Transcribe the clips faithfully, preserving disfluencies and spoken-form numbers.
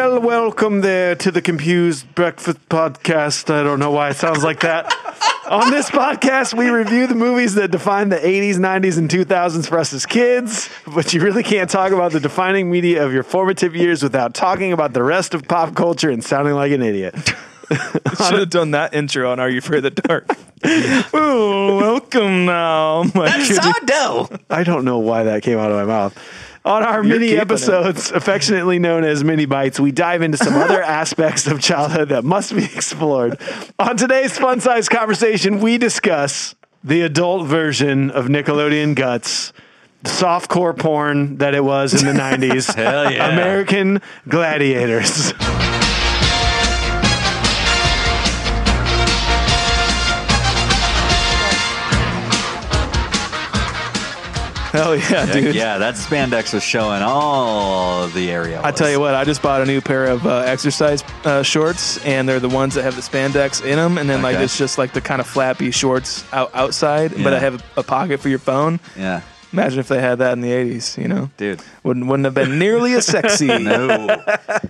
Well, welcome there to the Confused Breakfast Podcast. I don't know why it sounds like that. On this podcast, we review the movies that define the eighties, nineties, and two thousands for us as kids, but you really can't talk about the defining media of your formative years without talking about the rest of pop culture and sounding like an idiot. Should have done that intro on Are You Afraid of the Dark? Ooh, welcome now. That's so dope. I don't know why that came out of my mouth. On our You're mini keeping episodes, affectionately known as Mini Bites, we dive into some other aspects of childhood that must be explored. On today's fun-sized conversation, we discuss the adult version of Nickelodeon Guts, the softcore porn that it was in the nineties, Hell yeah. American Gladiators. Hell yeah, Heck dude. yeah, that spandex was showing all the areolas. I tell you what, I just bought a new pair of uh, exercise uh, shorts, and they're the ones that have the spandex in them, and then like Okay. it's just like the kind of flappy shorts out outside, but Yeah. I have a, a pocket for your phone. Yeah, Imagine if they had that in the eighties, you know? dude. Wouldn't wouldn't have been nearly as sexy. No.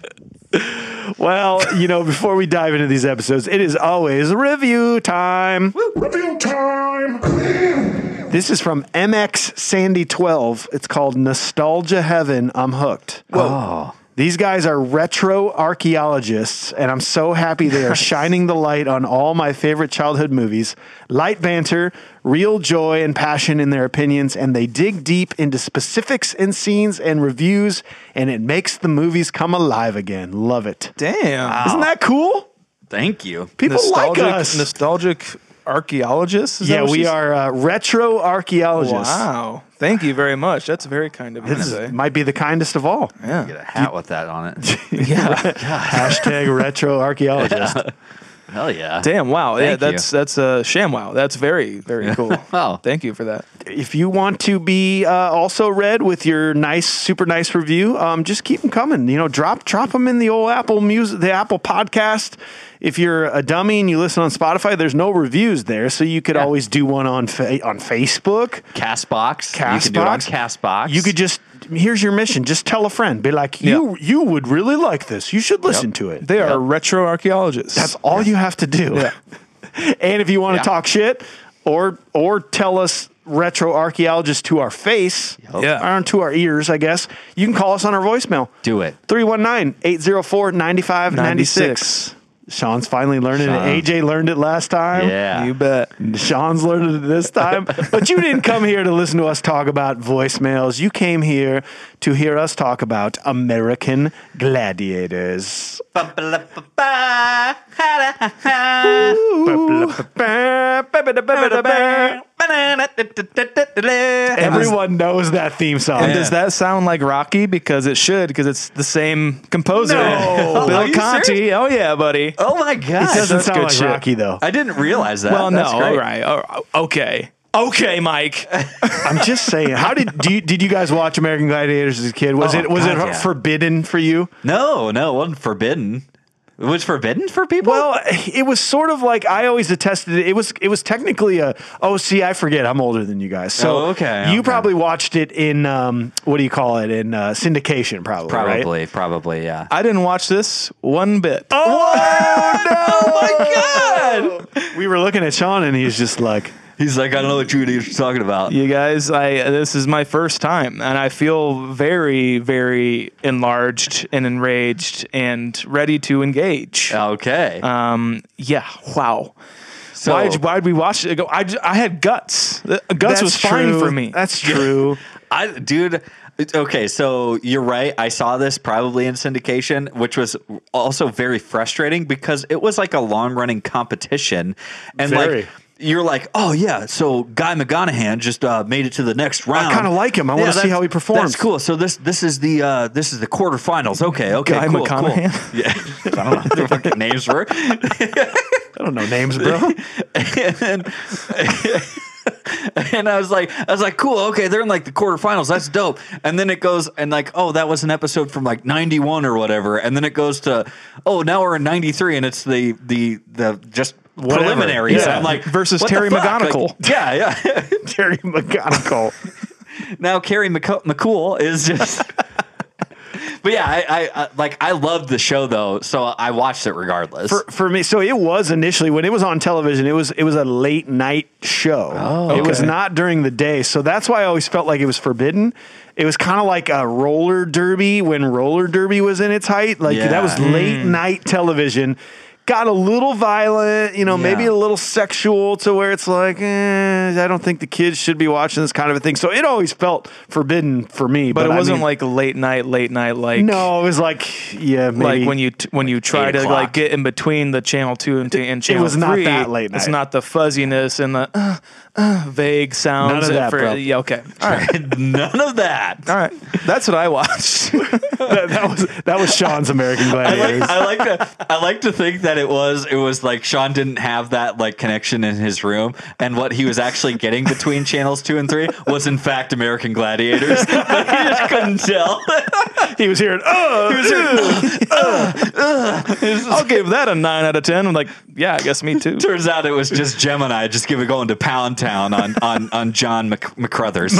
Well, you know, before we dive into these episodes, it is always review time. Review time. This is from M X Sandy twelve. It's called Nostalgia Heaven. I'm hooked. Oh. These guys are retro archaeologists, and I'm so happy they are shining the light on all my favorite childhood movies. Light banter, real joy and passion in their opinions, and they dig deep into specifics and scenes and reviews, and it makes the movies come alive again. Love it. Damn. Isn't that cool? Thank you. People nostalgic, like us. Nostalgic archaeologists? Is that Yeah, what we she's- are uh, retro archaeologists. Wow. Thank you very much. That's very kind of you to This say. is, might be the kindest of all. Get Yeah. a hat with that on it. Yeah. Hashtag retro archaeologist. Hell yeah. Damn, wow. yeah, Thank you. that's that's a sham wow. That's very, very cool. Wow. Thank you for that. If you want to be uh, also read with your nice, super nice review, um, just keep them coming. You know, drop drop them in the old Apple Music, the Apple Podcast. If you're a dummy and you listen on Spotify, there's no reviews there, so you could Yeah. always do one on fa- on Facebook. Castbox. You can do it on Castbox. You could just here's your mission: just tell a friend, be like, you you would really like this. You should listen to it. They are retro archaeologists. That's all you have to do. Yeah. And if you want to Yeah. talk shit or or tell us retro archaeologists to our face, Yeah. or to our ears, I guess, you can call us on our voicemail. do it. three one nine, eight zero four, nine five nine six. Sean's finally learning Sean. it. A J learned it last time. Yeah. You bet. Sean's learning it this time. But you didn't come here to listen to us talk about voicemails. You came here to hear us talk about American Gladiators. Everyone knows that theme song. And does that sound like Rocky? Because it should, because it's the same composer. No. Bill Are you Conti. serious? Oh, yeah, buddy. Oh my god. It doesn't that's sound good like shit. Rocky, though. I didn't realize that. Well, no. That's great. All right. All right. Okay. Okay, Mike. I'm just saying. How did do you, did you guys watch American Gladiators as a kid? Was Oh, it was God, it yeah. forbidden for you? No, no, it wasn't forbidden. It was forbidden for people? Well, it was sort of like I always attested it. It was it was technically a oh see I forget I'm older than you guys. So Oh, okay, you okay. probably watched it in um, what do you call it in uh, syndication probably right? probably, probably, yeah. I didn't watch this one bit. Oh, Oh my god! we were looking at Sean and he's just like He's like, I don't know what you idiots are talking about. You guys, I this is my first time, and I feel very, very enlarged and enraged and ready to engage. Okay. Um, yeah, wow. so, why why'd we watch it? I, j- I had guts. Uh, Guts that's was fine true. for me. That's true. I, dude, okay, so you're right. I saw this probably in syndication, which was also very frustrating because it was like a long running competition. And Very. like, you're like, oh yeah, so Guy McGonaghan just uh, made it to the next round. kinda like him. I wanna see that's- how he performs. That's cool. So this this is the uh, this is the quarterfinals. Okay, okay, Guy cool, McConaughey? cool. Yeah, I don't know what their fucking names were. I don't know names, bro. and, and I was like, I was like, cool, okay, they're in like the quarterfinals. That's dope. And then it goes and like, oh, that was an episode from like ninety-one or whatever. And then it goes to, oh, now we're in ninety-three, and it's the the the just Whatever. preliminaries. Yeah. And I'm like, Versus what the Terry fuck? McGonagall. Like, yeah, yeah. Terry McGonagall. Now Carrie McC- McCool is just But yeah, I, I, I like I loved the show though, so I watched it regardless. For, for me, so it was initially when it was on television. It was it was a late night show. Oh, It was okay. not during the day, so that's why I always felt like it was forbidden. It was kind of like a roller derby when roller derby was in its height. Like Yeah. that was late night television. Got a little violent, you know, Yeah. maybe a little sexual to where it's like, eh, I don't think the kids should be watching this kind of a thing. So it always felt forbidden for me. But But, it I wasn't mean, like late night, late night, like no, it was like, yeah, maybe. like when you t- when you try Eight to o'clock. like get in between the channel two and, t- and channel was not three. that late It's night. not the fuzziness and the uh, uh, vague sounds. None of that, for, bro. Yeah, okay, all right, None of that. all right. That's what I watched. that, that was that was Sean's American I Gladiators. like, I like to I like to think that it was it was like Sean didn't have that like connection in his room, and what he was actually getting between channels two and three was in fact American Gladiators, but he just couldn't tell. He was hearing, oh, I'll give that a nine out of ten. I'm like, yeah, I guess me too. Turns out it was just Gemini just give it going to Pound Town on on on John Mc, McCruthers.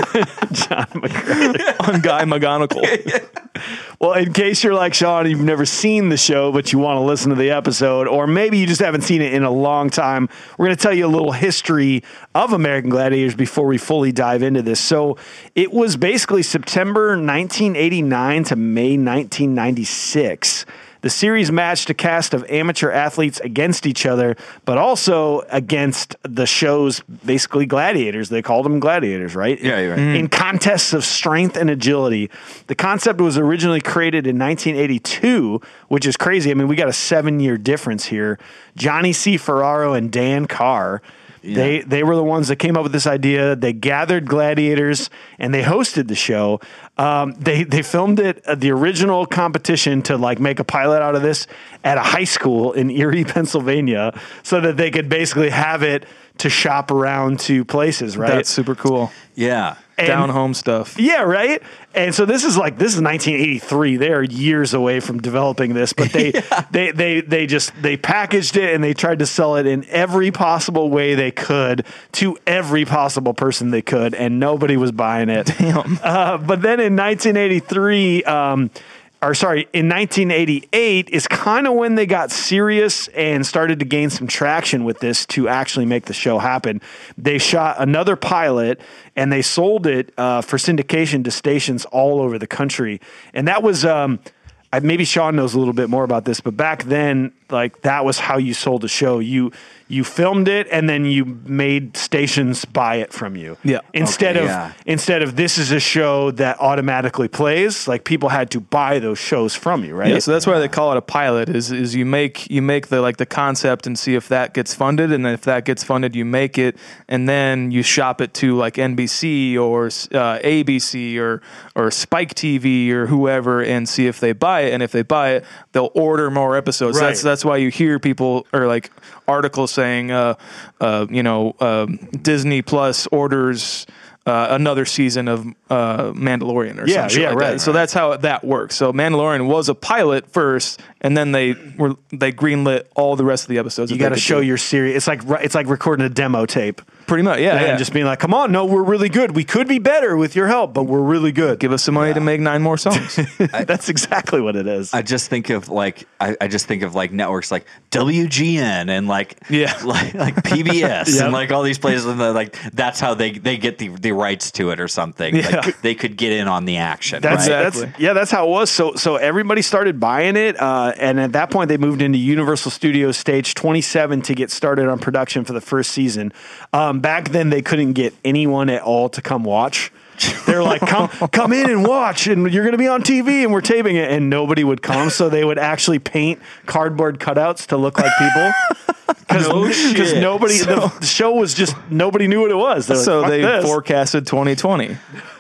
John McCrae. On Guy McGonagall. Well, in case you're like Sean, you've never seen the show, but you want to listen to the episode, or maybe you just haven't seen it in a long time, we're going to tell you a little history of American Gladiators before we fully dive into this. So it was basically September nineteen eighty-nine to May nineteen ninety-six. The series matched a cast of amateur athletes against each other, but also against the show's basically gladiators. They called them gladiators, right? Yeah, you're right. In contests of strength and agility. The concept was originally created in nineteen eighty-two, which is crazy. I mean, we got a seven-year difference here. Johnny C. Ferraro and Dan Carr. They they were the ones that came up with this idea. They gathered gladiators and they hosted the show. Um, they they filmed it uh, the original competition to like make a pilot out of this at a high school in Erie, Pennsylvania, so that they could basically have it to shop around to places. Right? That's super cool. Yeah. And- Down home stuff. Yeah, right. And so this is like this is nineteen eighty-three. They are years away from developing this, but they yeah. they they they just they packaged it and they tried to sell it in every possible way they could to every possible person they could, and nobody was buying it. Damn. Uh, but then in nineteen eighty-three. Um, or sorry, in nineteen eighty-eight is kind of when they got serious and started to gain some traction with this to actually make the show happen. They shot another pilot and they sold it uh, for syndication to stations all over the country. And that was, um, I, maybe Sean knows a little bit more about this, but back then, like that was how you sold a show. You you filmed it and then you made stations buy it from you. Yeah. Instead Okay, of yeah. instead of this is a show that automatically plays, like people had to buy those shows from you, right? Yeah, so that's why they call it a pilot. Is is you make you make the like the concept and see if that gets funded, and then if that gets funded, you make it, and then you shop it to like N B C or uh, A B C or or Spike T V or whoever, and see if they buy it. And if they buy it, they'll order more episodes. Right. That's that's why you hear people or like articles saying, uh, uh, you know, uh, Disney Plus orders. Uh, another season of uh, Mandalorian or Yeah, something yeah, like right, that. So that's how that works. So Mandalorian was a pilot first, and then they were they greenlit all the rest of the episodes. You that got they to could show do. your series. It's like it's like recording a demo tape. pretty much, yeah, and yeah. just being like, "Come on, no, we're really good. We could be better with your help, but we're really good." give us some money to make nine more songs. That's exactly what it is. I just think of like I, I just think of like networks like W G N and like Yeah. like, like P B S Yep. and like all these places and they're like that's how they they get the, the rights to it or something. Yeah. Like they could get in on the action. That's, right? Exactly. that's yeah, that's how it was. So so everybody started buying it, uh, and at that point they moved into Universal Studios Stage twenty-seven to get started on production for the first season. Um, back then they couldn't get anyone at all to come watch. They're like, come come in and watch, and you're going to be on T V, and we're taping it, and nobody would come. So they would actually paint cardboard cutouts to look like people. Because No shit. nobody, the, the show was just nobody knew what it was. They're like, So "Fuck they this." forecasted twenty twenty.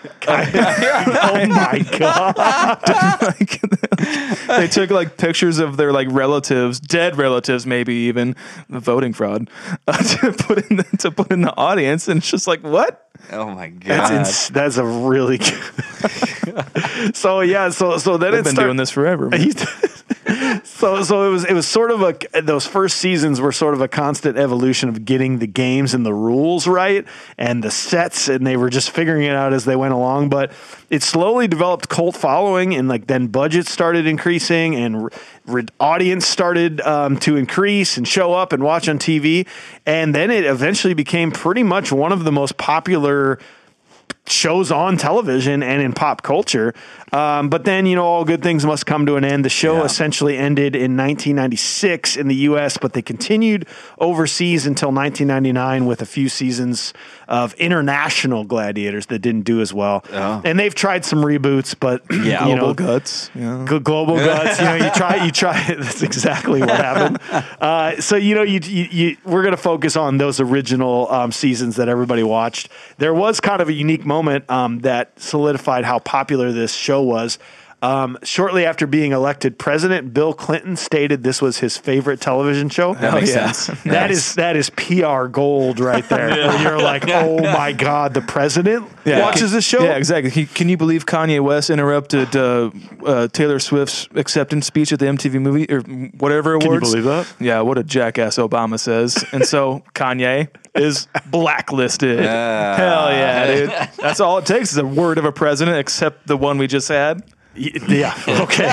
Oh my god! Like, they took like pictures of their like relatives, dead relatives, maybe even voting fraud, uh, to put in the, to put in the audience, and it's just like what? Oh my god. That's ins- that's a really good. So yeah, so so then They've it's been doing this forever. man. He's, So, so it was it was sort of a those first seasons were sort of a constant evolution of getting the games and the rules right and the sets, and they were just figuring it out as they went along. But it slowly developed cult following, and like then budgets started increasing, and re- audience started um, to increase and show up and watch on T V, and then it eventually became pretty much one of the most popular shows on television and in pop culture. Um, but then, you know, all good things must come to an end. The show Yeah. essentially ended in nineteen ninety-six in the U S, but they continued overseas until nineteen ninety-nine with a few seasons of international Gladiators that didn't do as well. Oh. And they've tried some reboots, but Yeah. you Global know, guts. Yeah. G- global guts. You know, you try, you try. That's exactly what happened. Uh, so you know, you, you, you we're going to focus on those original um, seasons that everybody watched. There was kind of a unique moment um, that solidified how popular this show was. Um, shortly after being elected president, Bill Clinton stated this was his favorite television show. That makes yeah. sense. That is that is P R gold right there. Where you're like, oh my God, the president Yeah. watches this show. Yeah, exactly. Can, can you believe Kanye West interrupted uh, uh, Taylor Swift's acceptance speech at the M T V movie or whatever awards? Can you believe that? Yeah, what a jackass Obama says. And so Kanye is blacklisted. Uh. Hell yeah, dude. That's all it takes is a word of a president, except the one we just had. Y- Yeah. Okay.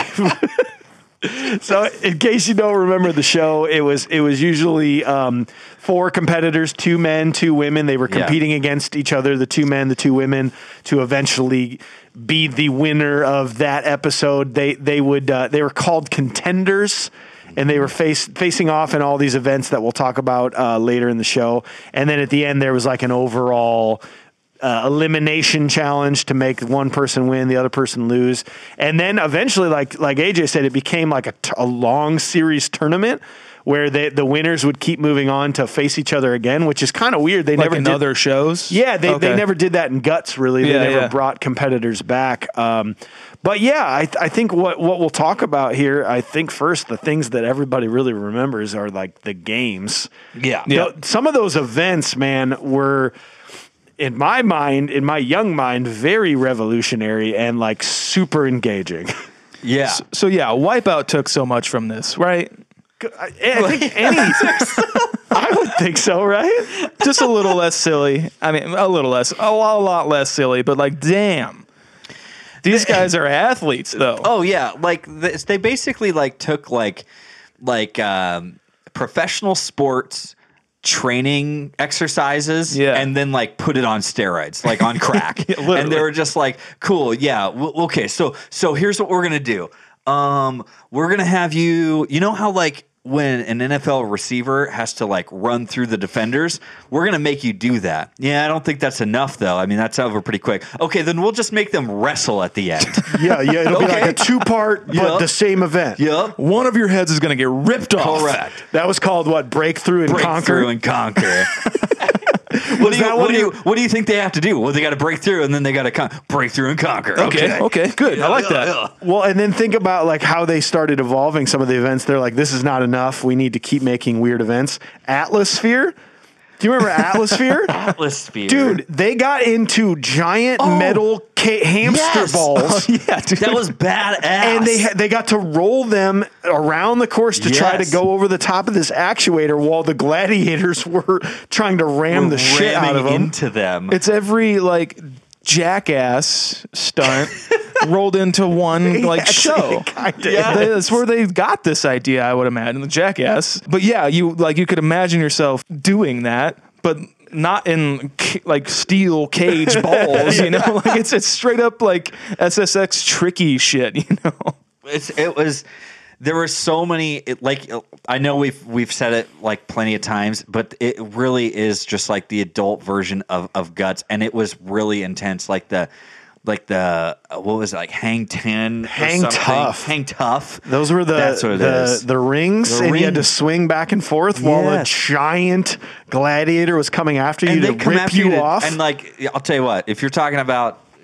So, in case you don't remember the show, it was it was usually um, four competitors, two men, two women. They were Yeah. competing against each other, the two men, the two women, to eventually be the winner of that episode. They they would uh, they were called contenders. And they were face, facing off in all these events that we'll talk about uh, later in the show. And then at the end, there was like an overall uh, elimination challenge to make one person win, the other person lose. And then eventually, like like A J said, it became like a, t- a long series tournament where they, the winners would keep moving on to face each other again, which is kind of weird. They Like never in did, other shows? yeah, they, they Okay. never did that in Guts, really. They Yeah, never yeah. brought competitors back. Um, but yeah, I, I think what, what we'll talk about here, I think first, the things that everybody really remembers are like the games. Yeah. Yeah. Th- Some of those events, man, were, in my mind, in my young mind, very revolutionary and like super engaging. Yeah. So yeah, Wipeout took so much from this, right? I, I think any, I would think so, right? Just a little less silly. I mean, a little less, a lot, a lot less silly, but like, damn. These guys are athletes, though. Oh yeah, like this, they basically like took like like um, professional sports training exercises, Yeah. and then like put it on steroids, like on crack. Yeah, literally. And they were just like, cool, yeah, w- okay. So so here's what we're gonna do. Um, we're gonna have you. You know how like when an N F L receiver has to like run through the defenders, we're gonna make you do that. Yeah, I don't think that's enough though. I mean, that's over pretty quick. Okay, then we'll just make them wrestle at the end. Yeah, yeah. It'll be Okay. like a two part, but Yep. the same event. Yep. One of your heads is going to get ripped off. Correct. That was called what? Breakthrough and Break Conquer. through and conquer. what, do you, that what, what do you- you, what do you think they have to do? Well, they got to break through and then they got to con- break through and conquer. Okay, okay, good. I like that. Well, and then think about like how they started evolving some of the events. They're like, this is not enough. We need to keep making weird events. Atlasphere. Do you remember Atlasphere? Atlasphere. Dude, they got into giant Oh. metal ca- hamster Yes. balls. Oh, yeah, dude. that was badass. And they ha- they got to roll them around the course to try to Yes. go over the top of this actuator while the gladiators were trying to ram the shit out of ramming them. into them. It's every like jackass stunt rolled into one like Yes, show. kinda Yeah, they- that's where they got this idea, I would imagine, the jackass. But yeah, you like you could imagine yourself doing that, but not in ca- like steel cage balls, you know? Like it's it's straight up like S S X tricky shit, you know? It's it was there were so many it, like I know we've we've said it like plenty of times, but it really is just like the adult version of of Guts, and it was really intense. Like the like the uh, what was it, like Hang Ten, or Hang something. Tough. Hang Tough. Those were the That's what it the, is. the rings, The and you had to rings. swing back and forth while a Yes. giant gladiator was coming after you And to they come rip after you to- off. And like I'll tell you what, if you're talking about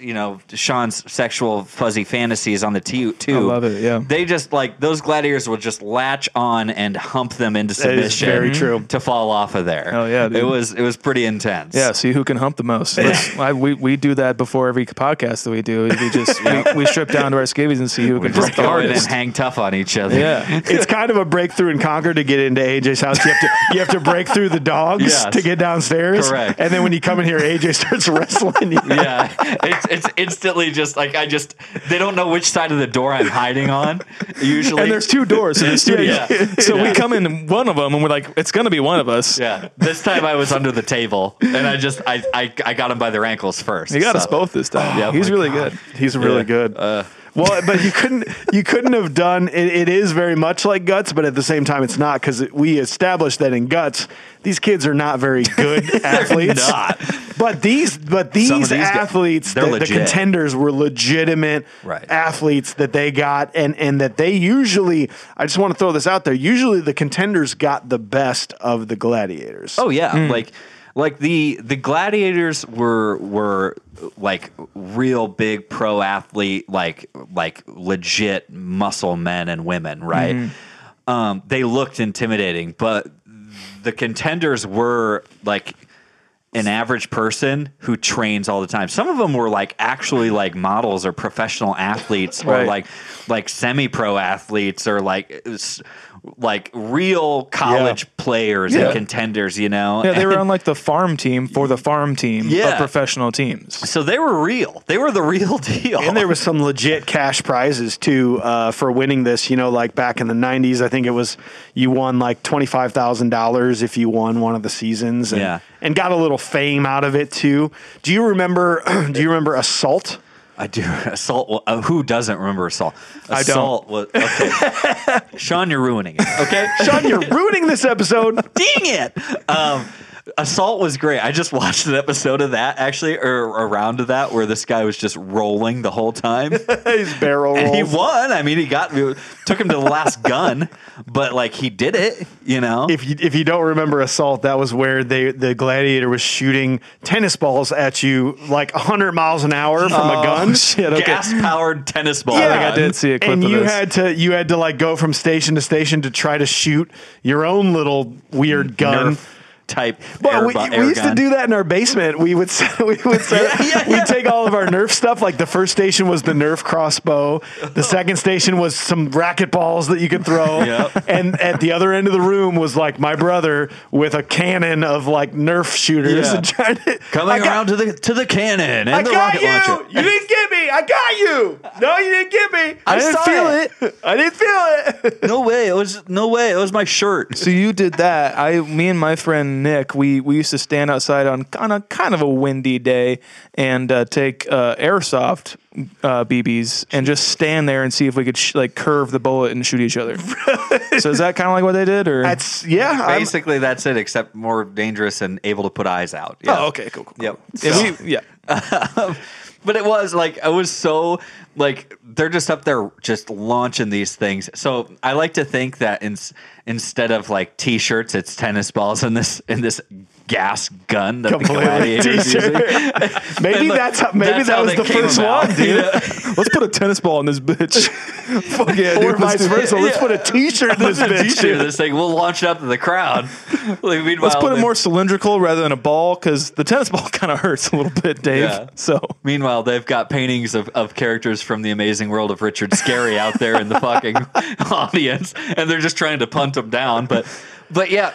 you know, Sean's sexual fuzzy fantasies on the too. too. I love it, yeah. They just like those gladiators will just latch on and hump them into That is submission. very true. To fall off of there. Hell yeah, dude. It was it was pretty intense. Yeah, see who can hump the most. Let's- I, we we do that before every podcast that we do. We just we, we strip down to our skivvies and see who can Just hump the go in and hardest. hang tough on each other. Yeah. It's kind of a breakthrough in Concord to get into A J's house. You have to you have to break through the dogs Yes. to get downstairs. Correct. And then when you come in here, A J starts wrestling you. Yeah, it's it's instantly just like I just they don't know which side of the door I'm hiding on. Usually, And there's two doors to the studio. Yeah. So Yeah. we come in one of them and we're like, it's going to be one of us. Yeah, this time I was under the table and I just I I, I got him by their ankles first. He got so. us both this time. Yeah, He's my really God. good. He's really Yeah. good. Uh, Well, but you couldn't you couldn't have done it. It is very much like Guts, but at the same time, it's not because we established that in Guts, these kids are not very good athletes. not. But these but Some these of these guys- athletes, they're the, the legit. contenders, were legitimate Right. athletes that they got, and and that they usually. I just want to throw this out there. Usually, the contenders got the best of the gladiators. Oh yeah, like like the the gladiators were were like real big pro athlete, like like legit muscle men and women, right? Um, they looked intimidating, but the contenders were like an average person who trains all the time. Some of them were like actually like models or professional athletes or Right. like like semi-pro athletes or like s- like real college players Yeah. and contenders, you know? Yeah, they were And on like the farm team for the farm team Yeah. of professional teams. so they were real. They were the real deal. And there was some legit cash prizes too uh, for winning this. You know, like back in the nineties, I think it was you won like twenty five thousand dollars if you won one of the seasons. And, Yeah. and got a little fame out of it too. Do you remember? Do you remember Assault? I do. Assault. Well, uh, who doesn't remember Assault? I don't. Assault was okay. Sean, you're ruining it. Okay, Sean, you're ruining this episode. dang it. Um, Assault was great. I just watched an episode of that actually, or around to that, where this guy was just rolling the whole time. His barrel And he rolls. won. I mean, he got took him to the last gun, but like he did it. You know. If you if you don't remember Assault, that was where they the gladiator was shooting tennis balls at you like one hundred miles an hour from a gun. Shit, okay. Gas powered tennis ball. I think I did see a clip and of you this. had to you had to like go from station to station to try to shoot your own little weird gun. Nerf type. Well, air we, bu- we air used gun. to do that in our basement. We would set, we would set, Yeah, yeah, we'd yeah. take all of our Nerf stuff. Like the first station was the Nerf crossbow. The second station was some racket balls that you could throw. Yep. And at the other end of the room was like my brother with a cannon of like Nerf shooters Yeah. and trying to Coming I got- around to the to the cannon and I the got rocket you. launcher. You didn't get me. I got you. No, you didn't get me. I, didn't saw feel it. it. I didn't feel it. No way. It was no way. It was my shirt. So you did that. I, me and my friend Nick, we, we used to stand outside on on a kind of a windy day and uh, take uh, airsoft uh, B Bs and just stand there and see if we could sh- like curve the bullet and shoot each other. So is that kind of like what they did, or? That's yeah. I'm- Basically, that's it. Except more dangerous and able to put eyes out. Yeah. Oh, okay, cool, cool. cool. Yep. Yeah, So- we, yeah. But it was like I was so like they're just up there just launching these things. So I like to think that in, instead of like t-shirts, it's tennis balls in this in this gas gun that Completely the gladiators t-shirt. using. Maybe And, like, that's how, maybe that's that how was they the came first about. one, dude. Yeah. Let's put a tennis ball in this bitch. Fuck yeah, Or dude. Let's vice do it. versa. Let's put a T-shirt in this Let's bitch. t-shirt this thing. We'll launch it up to the crowd. Like, meanwhile, Let's put it the- more cylindrical rather than a ball, because the tennis ball kind of hurts a little bit, Dave. Yeah. So Meanwhile, they've got paintings of, of characters from the Amazing World of Richard Scarry out there in the fucking audience, and they're just trying to punt them down. But, but yeah,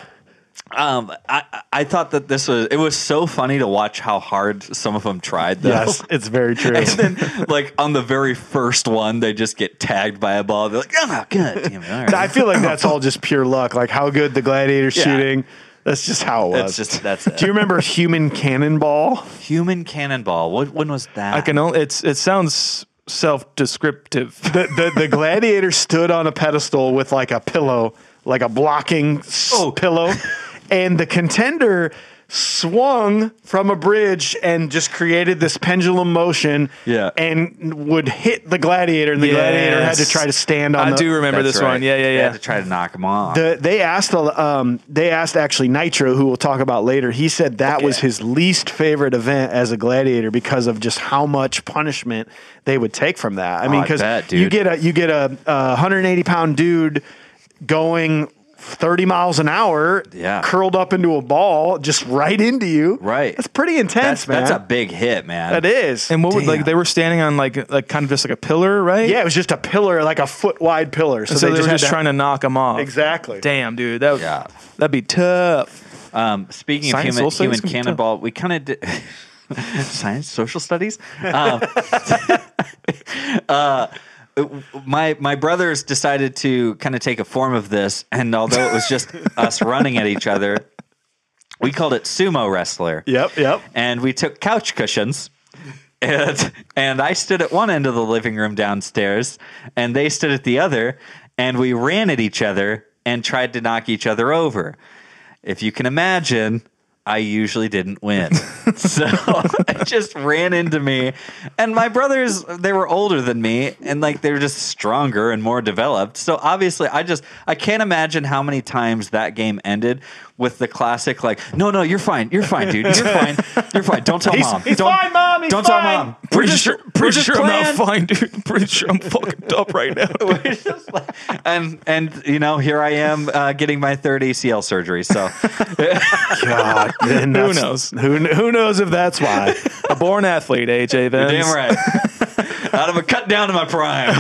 um, I I thought that this was it was so funny to watch how hard some of them tried. Though. Yes, it's very true. And then, like on the very first one, they just get tagged by a ball. They're like, "Oh god damn it!" All right. I feel like that's all just pure luck. Like how good the gladiator Yeah. shooting. That's just how it was. That's just that's it. Do you remember Human Cannonball? Human Cannonball? What when was that? I can only, it's it sounds self-descriptive. The, the the gladiator stood on a pedestal with like a pillow, like a blocking s- Oh. pillow, and the contender swung from a bridge and just created this pendulum motion Yeah. and would hit the gladiator, and the gladiator had to Yes. try to stand on I the... do remember That's this right. one. Yeah, yeah, They yeah. had to try to knock him off. The, they asked um, they asked actually Nitro, who we'll talk about later. He said that was his least favorite event as a gladiator because of just how much punishment they would take from that. I mean, I because bet, you dude. get a you get a, a one hundred eighty pound dude going thirty miles an hour, Yeah. curled up into a ball, just right into you. Right. That's pretty intense, that's, man. that's a big hit, man. That is. And what would like Damn. they were standing on like like kind of just like a pillar, right? yeah, it was just a pillar, like a foot wide pillar. So, So, they, they, were had just to- trying to knock him off. exactly. Damn, dude, that would, Yeah. that'd be tough. Um, speaking Science, of human, social human studies can be cannonball, we kind of did science, social studies. Um, uh, my my brothers decided to kind of take a form of this, and although it was just us running at each other, we called it sumo wrestler. Yep, yep. And we took couch cushions. And, and I stood at one end of the living room downstairs, and they stood at the other, and we ran at each other and tried to knock each other over. If you can imagine, I usually didn't win. So it just ran into me. And my brothers, they were older than me, and like they were just stronger and more developed. So obviously, I just, I can't imagine how many times that game ended with the classic, like, no, no, you're fine. You're fine, dude. You're fine. You're fine. Don't tell He's- mom. he's don't, fine, Mom. He's don't fine. tell mom. We're Pretty just, sure, we're pretty just sure I'm not playing. fine, dude. Pretty sure I'm fucking up right now. We're just like- and and you know, here I am uh, getting my third A C L surgery. So God, and Who that's- knows? Who who knows if that's why? A born athlete, A J Vance. damn right. Out of a cut down to my prime.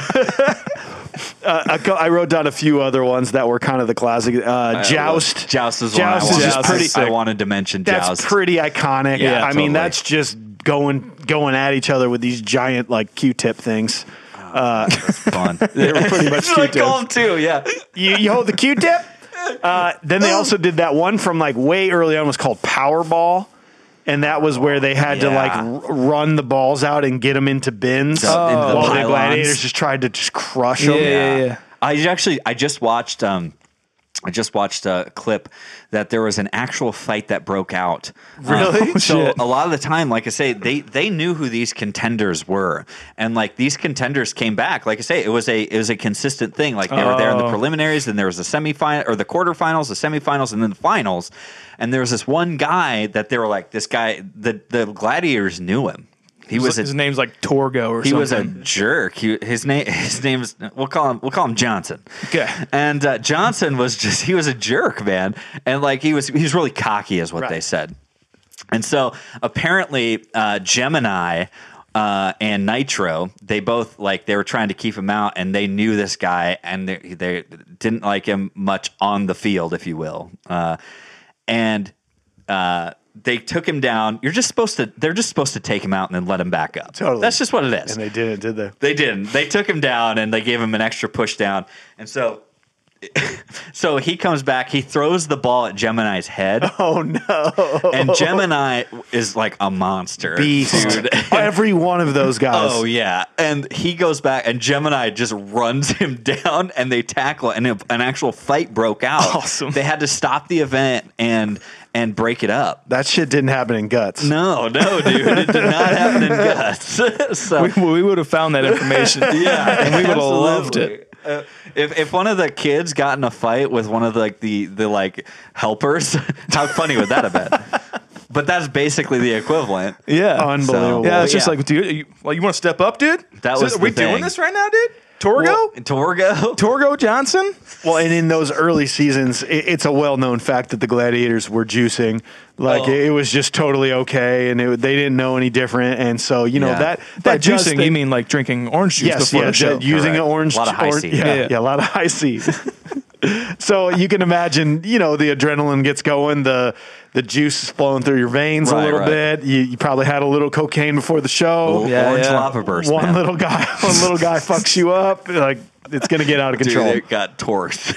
I, co- I wrote down a few other ones that were kind of the classic. Uh, Joust. Joust is Joust one I is just wanted- pretty. I wanted to mention That's Joust. pretty iconic. Yeah, I mean, totally. that's just going going at each other with these giant like Q-tip things. Uh, That's fun. they were pretty much That's what I Q-tips. call them too. Yeah. You, you hold the Q-tip. Uh, then they also did that one from like way early on was called Powerball. And that was where they had to like Yeah. r- run the balls out and get them into bins Oh. Into the while the pylons. gladiators just tried to just crush Yeah, them. yeah, yeah. I actually I just watched um I just watched a clip that there was an actual fight that broke out. Really? Um, so Shit. a lot of the time, like I say, they they knew who these contenders were, and like these contenders came back. Like I say, it was a it was a consistent thing. Like they were there in the Oh. preliminaries, then there was the semifinal or the quarterfinals, the semifinals, and then the finals. And there was this one guy that they were like, this guy, the the gladiators knew him. He was His a name's like Torgo or he something. was a jerk. He, his name, his name's we'll call him we'll call him Johnson. Okay. And uh, Johnson was just he was a jerk, man. And like he was he was really cocky, is what Right. they said. And so apparently uh, Gemini uh, and Nitro, they both like they were trying to keep him out, and they knew this guy, and they, they didn't like him much on the field, if you will. Uh, and uh, they took him down. You're just supposed to. They're just supposed to take him out and then let him back up. Totally. That's just what it is. And they didn't, did they? They didn't. They took him down and they gave him an extra push down. And so so he comes back, he throws the ball at Gemini's head. Oh no! And Gemini is like a monster. Beast. Dude. Every one of those guys. Oh yeah. And he goes back and Gemini just runs him down and they tackle and a- an actual fight broke out. Awesome. They had to stop the event and and break it up. That shit didn't happen in Guts. No, no, dude. It did not happen in Guts. So we, we would have found that information. yeah, and we would have loved absolutely. it. Uh, if if one of the kids got in a fight with one of the, like the the like helpers, how funny would that have been? But that's basically the equivalent. Yeah. Unbelievable. Yeah, it's Yeah. just like, dude, you, well, you want to step up, dude? That So was Are we the thing. doing this right now, dude? Torgo? Well, Torgo. Torgo Johnson? Well, and in those early seasons, it, it's a well-known fact that the gladiators were juicing. Like Oh. it, it was just totally okay, and it, they didn't know any different. And so, you know Yeah. that By that does juicing, thing- you mean like drinking orange juice yes, before yeah, the show. ju- using Correct. an orange, A lot of high or- C. Yeah, Yeah. yeah, a lot of high C. So you can imagine, you know, the adrenaline gets going, the the juice is flowing through your veins a Right, little right. bit. You, you probably had a little cocaine before the show. Yeah, Orange yeah. lava burst. One man. little guy, one little guy fucks you up. Like it's gonna get out of Dude, control. it got torqued.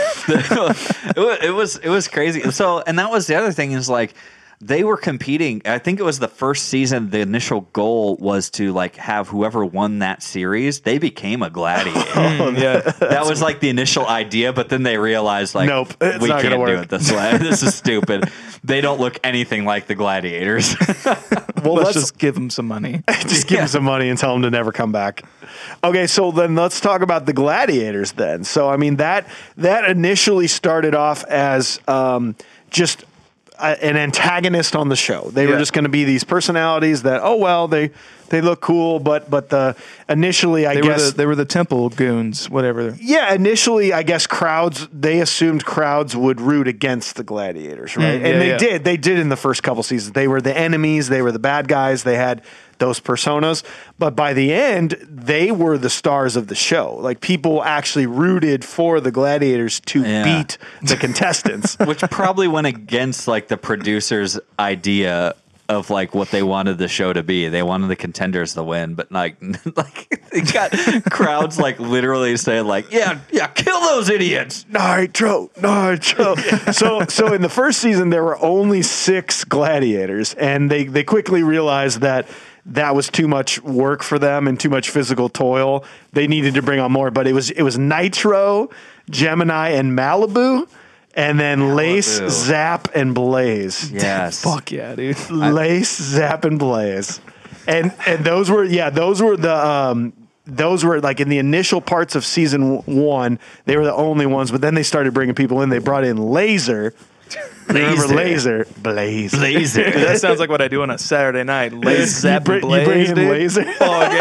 it, was, it was it was crazy. So, and that was the other thing is like they were competing. I think it was the first season. The initial goal was to like have whoever won that series, they became a gladiator. Mm, yeah. That was like the initial idea, but then they realized like, Nope, it's we not gonna can't do work. it this way. This is stupid. they don't look anything like the gladiators. Well, Let's let's just give them some money. just give Yeah. them some money and tell them to never come back. Okay, so then let's talk about the gladiators then. So I mean that that initially started off as um, just a, an antagonist on the show. They were Yeah. just going to be these personalities that oh well they they look cool, but but the initially I They were guess the they were the temple goons, whatever. yeah, initially, I guess crowds, they assumed crowds would root against the gladiators, right? Mm, and yeah, they yeah. did. They did in the first couple seasons. They were the enemies, they were the bad guys, they had those personas. But by the end, they were the stars of the show. Like people actually rooted for the gladiators to Yeah. beat the contestants. Which probably went against like the producer's idea of like what they wanted the show to be. They wanted the contenders to win, but like like they got crowds like literally saying like, yeah, yeah, kill those idiots. Nitro, Nitro. So, so in the first season, there were only six gladiators, and they they quickly realized that that was too much work for them and too much physical toil. They needed to bring on more, but it was it was Nitro, Gemini, and Malibu, and then Lace, Malibu. Zap, and Blaze. Yes. Fuck yeah, dude. Lace, Zap, and Blaze, and and those were yeah those were the um those were like in the initial parts of season one they were the only ones, but then they started bringing people in. They brought in Laser. Remember Laser, Blaze, Laser. Dude, that sounds like what I do on a Saturday night. Lace, zap, you, and bring, you bring blaze, in dude. Laser. Fuck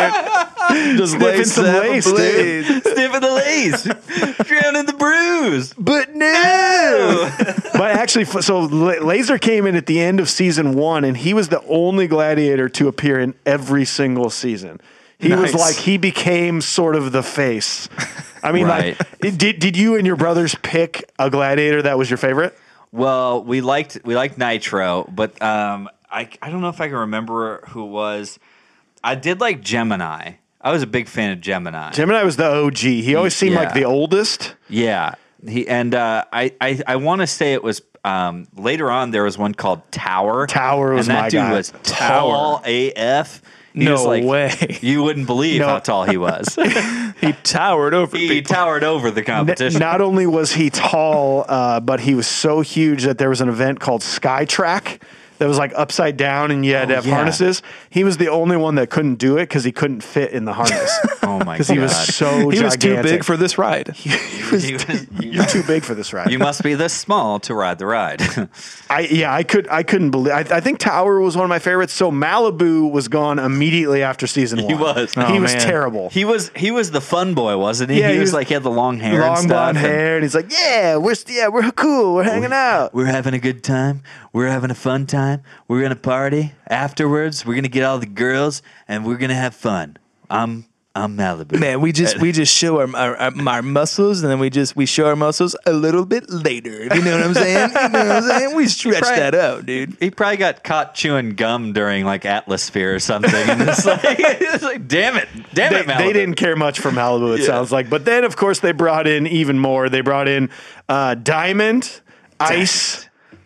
yeah, dude. Just Sniffing lace, some zap, lace, and dude. blaze. Sniffing the lace, drowning the bruise. But no. But actually, f- so La- Laser came in at the end of season one, and he was the only gladiator to appear in every single season. He was Nice. like he became sort of the face. I mean, Right. like, did did you and your brothers pick a gladiator that was your favorite? Well, we liked we liked Nitro, but um, I I don't know if I can remember who it was. I did like Gemini. I was a big fan of Gemini. Gemini was the O G. He always seemed like Yeah. the oldest. Yeah, he and uh, I I, I want to say it was um, later on. There was one called Tower. Tower was and that my dude guy. was tall A F. He No was like, way. You wouldn't believe No. how tall he was. He towered over he people. towered over the N- competition. Not only was he tall, uh, but he was so huge that there was an event called Skytrack that was like upside down and you had to Oh, have yeah. harnesses. He was the only one that couldn't do it because he couldn't fit in the harness. oh my god! Because he was so He was too gigantic. big for this ride. He was- You're too big for this ride. you must be this small to ride the ride. I yeah, I could I couldn't believe. I, I think Tower was one of my favorites. So Malibu was gone immediately after season one. He was. He Oh, was man. terrible. he was he was the fun boy, wasn't he? Yeah, he, he was, was like he had the long hair, and Long stuff, blonde and hair, and he's like, yeah, we're st- yeah, we're cool, we're hanging out. We're having a good time. We're having a fun time. We're gonna party afterwards. We're gonna get all the girls, and we're gonna have fun. I'm I'm Malibu. Man, we just we just show our, our our our muscles, and then we just we show our muscles a little bit later. You know what I'm saying? You know what I'm saying? We stretch Right. that out, dude. He probably got caught chewing gum during like Atmosphere or something, and it's like, it's like damn it, damn They, it, Malibu. they didn't care much for Malibu, it Yeah. sounds like. But then, of course, they brought in even more. They brought in uh, Diamond, Ice,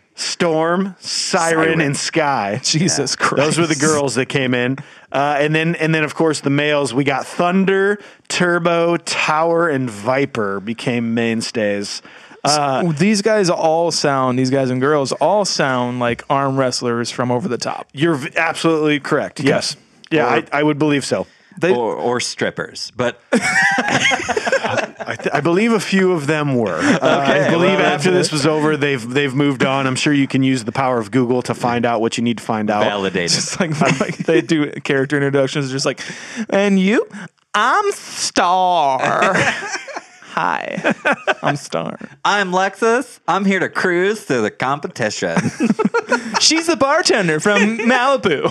Storm, Siren, Siren. and Sky. Jesus Christ. Those were the girls that came in, uh, and then and then of course the males. We got Thunder, Turbo, Tower, and Viper became mainstays. Uh, These guys all sound, these guys and girls all sound like arm wrestlers from Over the Top. you're v- absolutely correct. Yes, yeah, Or- I, I would believe so. They, or, or strippers, but I, th- I believe a few of them were. Uh, I believe well, after this was over, they've they've moved on. I'm sure you can use the power of Google to find out what you need to find out. validated. just like, like they do character introductions, just like, and you, I'm Star. Hi, I'm Star. I'm Lexus. I'm here to cruise through the competition. She's the bartender from Malibu.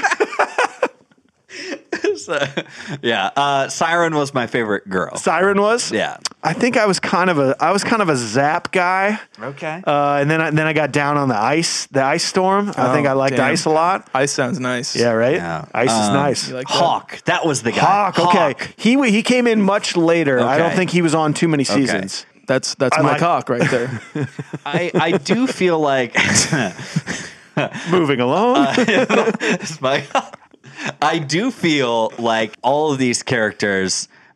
So, yeah, uh, Siren was my favorite girl. Siren was. Yeah. I think I was kind of a I was kind of a Zap guy. Okay. Uh, and then I, then I got down on the ice, the ice storm. I think Oh, I liked damn. ice a lot. Ice sounds nice. Yeah, right. Yeah. Ice is Um, nice. You like that? Hawk. That was the guy. Hawk. Okay, Hawk. he w- he came in much later. I don't Okay. think he was on too many seasons. That's that's I my like- cock right there. I, I do feel like Moving along. it's my I do feel like all of these characters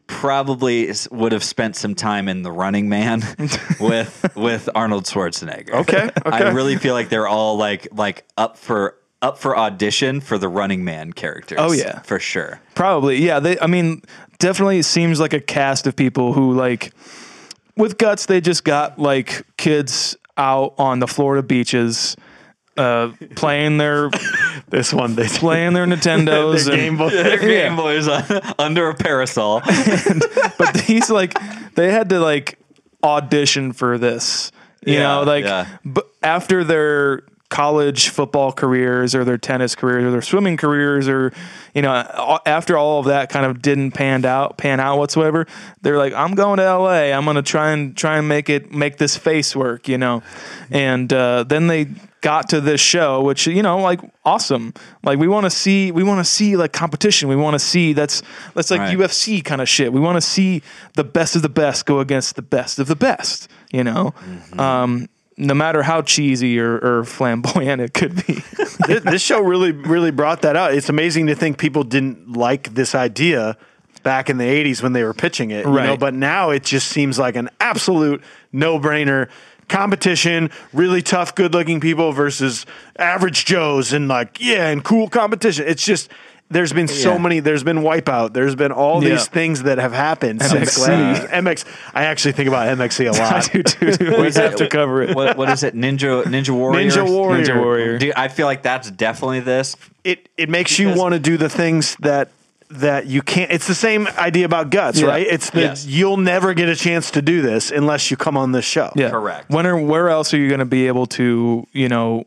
probably s- would have spent some time in The Running Man with with Arnold Schwarzenegger. Okay, okay. I really feel like they're all like like up for up for audition for the Running Man characters. Oh, yeah. for sure. Probably, yeah. They, I mean, definitely seems like a cast of people who like with guts. They just got like kids out on the Florida beaches, uh, playing their This one, they playing their Nintendos their and Game Boy. Their Yeah. Game Boys on, under a parasol. but he's like they had to like audition for this, you Yeah, know, like yeah. but after their college football careers or their tennis careers or their swimming careers or you know a- after all of that kind of didn't pan out pan out whatsoever, they're like, I'm going to L A, I'm gonna try and try and make it make this face work, you know. And uh, then they got to this show, which, you know, like awesome, like we want to see we want to see like competition, we want to see that's that's like Right. U F C kind of shit. We want to see the best of the best go against the best of the best, you know. Mm-hmm. um no matter how cheesy or, or flamboyant it could be. this, this show really, really brought that out. It's amazing to think people didn't like this idea back in the eighties when they were pitching it, you know, Right. but now it just seems like an absolute no-brainer. Competition, really tough, good-looking people versus average Joes, and like, yeah, and cool competition. It's just, there's been so Yeah. many, there's been Wipeout, there's been all Yeah. these things that have happened M X since C. uh, M X. I actually think about M X C a I lot. do too. We have to cover it. What what is it? Ninja Ninja Warrior. Ninja Warrior. Ninja Warrior. Dude, I feel like that's definitely this. It it makes you Because- want to do the things that that you can't. It's the same idea about Guts, Yeah. right? It's that Yes. you'll never get a chance to do this unless you come on this show. Yeah. Correct. When are, where else are you going to be able to, you know,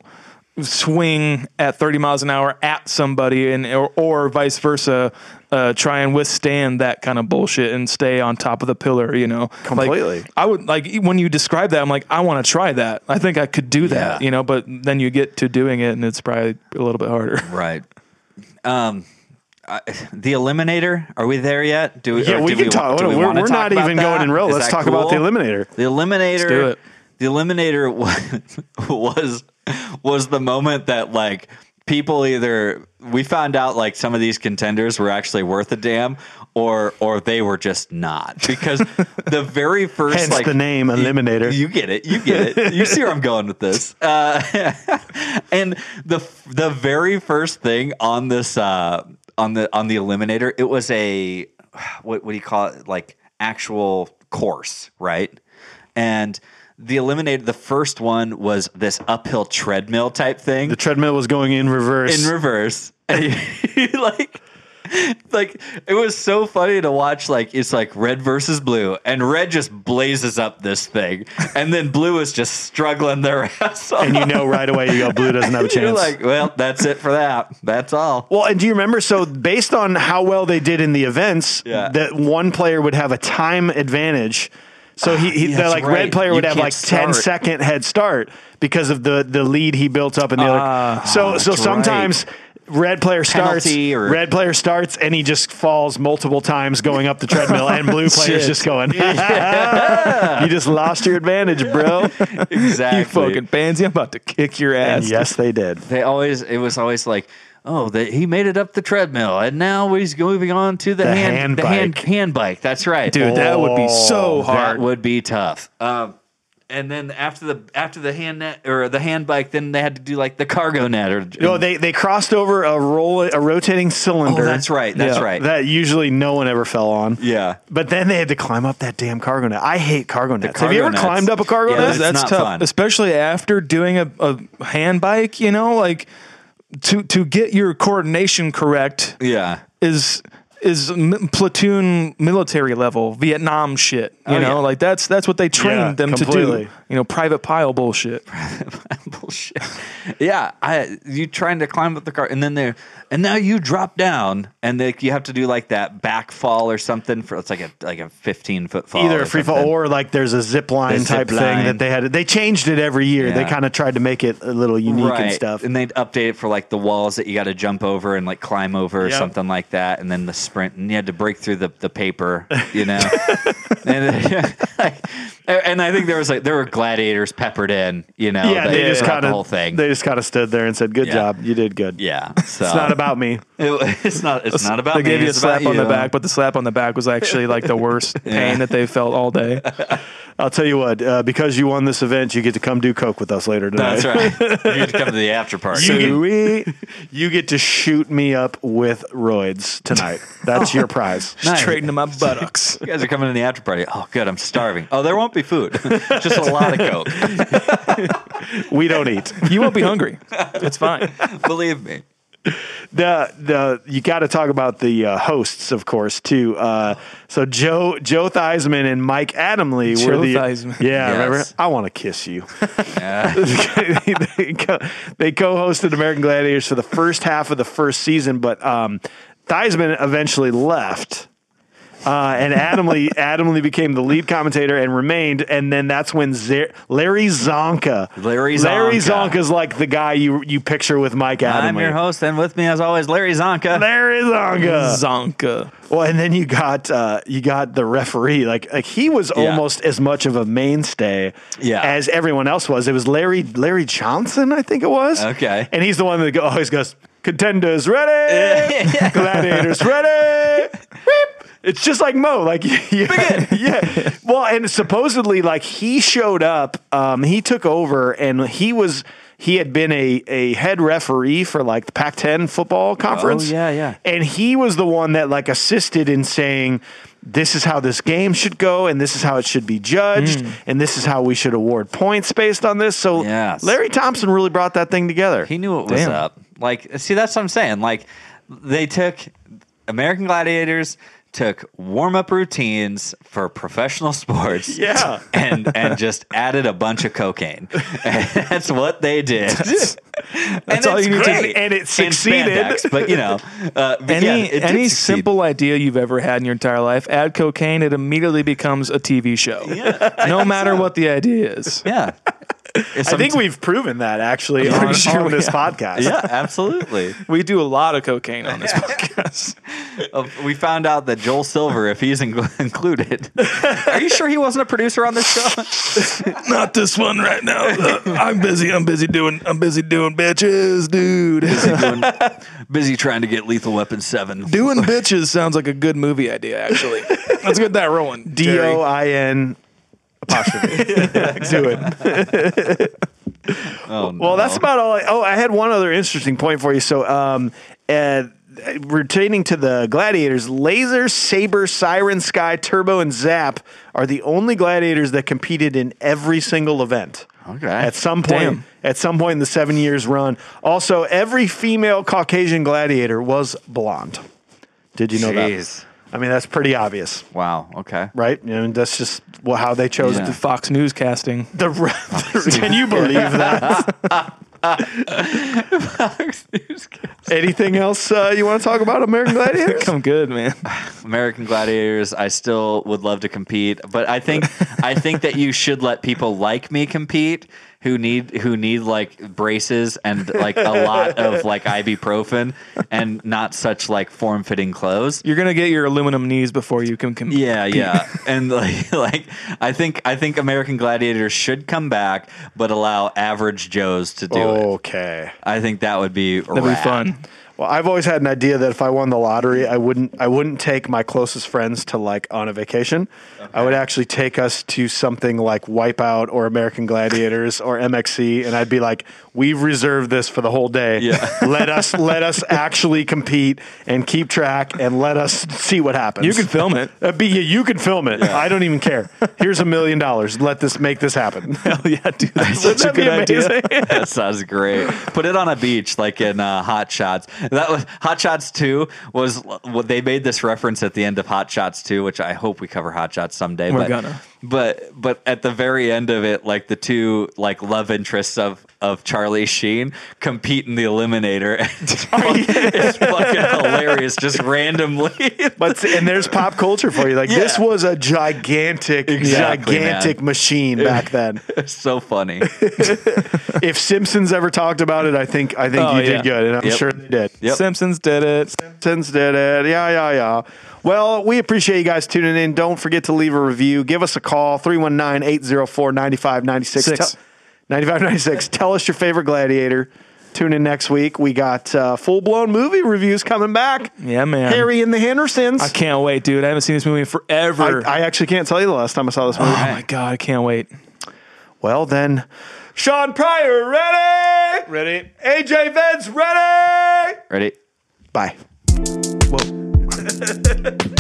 swing at thirty miles an hour at somebody and or, or vice versa, uh, try and withstand that kind of bullshit and stay on top of the pillar, you know? Completely. Like, I would like when you describe that, I'm like, I want to try that. I think I could do that, Yeah. you know, but then you get to doing it and it's probably a little bit harder. Right. Um, I, the Eliminator. Are we there yet? Do we? Yeah, or we do can talk. do we we're wanna we're talk not about even that? going in row. Is Let's that talk about the cool? Eliminator. The Eliminator. do it. The Eliminator was, was was the moment that like people either we found out like some of these contenders were actually worth a damn, or or they were just not, because the very first Hence like the name Eliminator. You, you get it. You get it. You see where I'm going with this. Uh, and the the very first thing on this uh, on the on the Eliminator, it was a what what do you call it? Like actual course, right? And the Eliminator, the first one was this uphill treadmill type thing The treadmill was going in reverse. in reverse. And you, like, like it was so funny to watch. Like it's like red versus blue, and red just blazes up this thing, and then blue is just struggling their ass off. and you know right away, you go, blue doesn't have a chance. You're like, well, that's it for that. That's all. Well, and do you remember? So, based on how well they did in the events, Yeah. that one player would have a time advantage. So he, he Yeah, the that's like right. red player You would have can't like ten start. second head start because of the the lead he built up in the Ah, other. So so that's sometimes red player starts, Penalty or- red player starts, and he just falls multiple times going up the treadmill, and blue player's Shit. just going. You just lost your advantage, bro. Exactly. You fucking pansy, I'm about to kick your ass. And yes, they did. They always. It was always like. Oh, the, he made it up the treadmill, and now he's moving on to the, The hand, hand the hand, bike. hand bike. That's right, Dude, that would be so Oh, hard. That would be tough. Um, and then after the after the hand net or the hand bike, then they had to do like the cargo net or No, they they crossed over a roll a rotating oh, cylinder. that's right, that's Yeah. right. That usually no one ever fell on. yeah, But then they had to climb up that damn cargo net. I hate cargo nets. Have you cargo ever nets. climbed up a cargo Yeah, net? It's That's not tough, fun. especially after doing a, a hand bike. You know, like to to get your coordination correct yeah. is is m- platoon military level Vietnam shit. You Oh, know, yeah. like that's that's what they trained Yeah, them completely. to do. You know, private pile bullshit. Bullshit. Yeah, I you trying to climb up the car, and then they and now you drop down, and they, you have to do like that back fall or something for it's like a like a fifteen foot fall, Either or a free fall something. or like there's a zip line The type zip thing line. that they had. They changed it every year. They Yeah. kind of tried to make it a little unique right. and stuff. And they'd update it for like the walls that you got to jump over and like climb over or Yep. something like that. And then the sprint, and you had to break through the, the paper, you know. and, like, And I think there was like there were gladiators peppered in, you know. Yeah, they just throughout kind the of whole thing. They just kind of stood there and said, "Good Yeah. job, you did good." Yeah, so It's not about me. It, it's not. It's not about They me. gave you a it's about slap on the you. back, but the slap on the back was actually like the worst pain that they felt all day. I'll tell you what, uh, because you won this event, you get to come do coke with us later tonight. That's right. You get to come to the after party. You get, you get to shoot me up with roids tonight. That's your prize. Nice. Straight into my buttocks. You guys are coming to the after party. Oh, good. I'm starving. Oh, there won't be food. Just a lot of coke. We don't eat. You won't be hungry. It's fine. Believe me. The the you got to talk about the uh, hosts, of course, too. Uh, so Joe Joe Theismann and Mike Adamle were Joe the Theismann. yeah. Yes. Remember, I want to kiss you. Yeah. they, co- they co-hosted American Gladiators for the first half of the first season, but um, Theismann eventually left. Uh, and Adamle Adamle became the lead commentator and remained, and then that's when Z- Larry Zonka. Larry Larry Zonka. Zonka's like the guy you you picture with Mike Adamle. I'm your host, and with me, as always, Larry Zonka. Larry Zonka. Zonka. Well, and then you got uh, you got the referee. Like like he was Yeah. almost as much of a mainstay Yeah. as everyone else was. It was Larry Larry Johnson, I think it was. Okay. And he's the one that go- always goes, "Contenders ready, gladiators ready." Beep. It's just like Mo, like yeah, yeah. Well, and supposedly, like he showed up, um, he took over, and he was he had been a a head referee for like the Pac ten football conference. Oh, yeah, yeah. And he was the one that like assisted in saying, this is how this game should go, and this is how it should be judged, and this is how we should award points based on this. So Yes. Larry Thompson really brought that thing together. He knew what was Damn. up. Like, see, that's what I'm saying. Like, they took American Gladiators, took warm up routines for professional sports, Yeah. and and just added a bunch of cocaine. And that's what they did. That's and all it's you need to great. do. And it succeeded. spandex, but you know, uh, but Any yeah, it did any succeed. simple idea you've ever had in your entire life, add cocaine, it immediately becomes a T V show. No matter what the idea is. Yeah. I think we've proven that actually on, sure on we this have. podcast. Yeah, absolutely. We do a lot of cocaine on this podcast. Uh, we found out that Joel Silver, if he's in- included, are you sure he wasn't a producer on this show? Not this one right now. Uh, I'm busy. I'm busy doing. I'm busy doing bitches, dude. Doing- busy trying to get Lethal Weapon seven. Doing bitches sounds like a good movie idea. Actually, let's get that rolling. D O I N apostrophe. Do it. Oh, Well, no. that's about all. I, oh, I had one other interesting point for you. So, um, uh, retaining to the gladiators, Laser, Saber, Siren, Sky, Turbo, and Zap are the only gladiators that competed in every single event. Okay. At some point, Damn. at some point in the seven years run. Also, every female Caucasian gladiator was blonde. Did you know Jeez. that? I mean, that's pretty obvious, Wow. Okay. right? You know, that's just well, how they chose Yeah. The Fox News casting. the. the can you believe that? Anything else uh, you want to talk about American Gladiators? Come good, man. American Gladiators, I still would love to compete, but I think I think that you should let people like me compete who need who need like braces and like a lot of like ibuprofen and not such like form fitting clothes. You're gonna get your aluminum knees before you can compete. Yeah, yeah, and like, like I think I think American Gladiators should come back, but allow average Joes to do it. Okay. I think that would be That'd be fun. Well, I've always had an idea that if I won the lottery, I wouldn't I wouldn't take my closest friends to like on a vacation. I would actually take us to something like Wipeout or American Gladiators or M X C, and I'd be like, "We've reserved this for the whole day. Yeah. let us let us actually compete and keep track, and let us see what happens." You can film it. Uh, be, you can film it. I don't even care. Here's a million dollars. Let this make this happen. Hell yeah, dude. That's Wouldn't such a that be good idea. amazing? That sounds great. Put it on a beach, like in uh, Hot Shots. That was Hot Shots Two. Was what they made this reference at the end of Hot Shots Two, which I hope we cover Hot Shots someday. We're but, gonna. But but at the very end of it, like the two like love interests of of Charlie Sheen compete in the Eliminator. It's, fucking, it's fucking hilarious, just randomly. But and there's pop culture for you. Like this Yeah. was a gigantic, Exactly, gigantic man. machine back then. It's so funny. If Simpsons ever talked about it, I think I think Oh, you yeah. did good, and I'm Yep. sure they did. Yep. Simpsons did it. Simpsons did it. Yeah, yeah, yeah. Well, we appreciate you guys tuning in. Don't forget to leave a review. Give us a call, three one nine, eight zero four, nine five nine six. Six. ninety-five ninety-six. Tell us your favorite Gladiator. Tune in next week. We got uh, full-blown movie reviews coming back. Yeah, man. Harry and the Hendersons. I can't wait, dude. I haven't seen this movie in forever. I, I actually can't tell you the last time I saw this movie. oh, my God. I can't wait. Well, then, Sean Pryor, ready? Ready? A J Vance, ready? Ready? Bye. Whoa.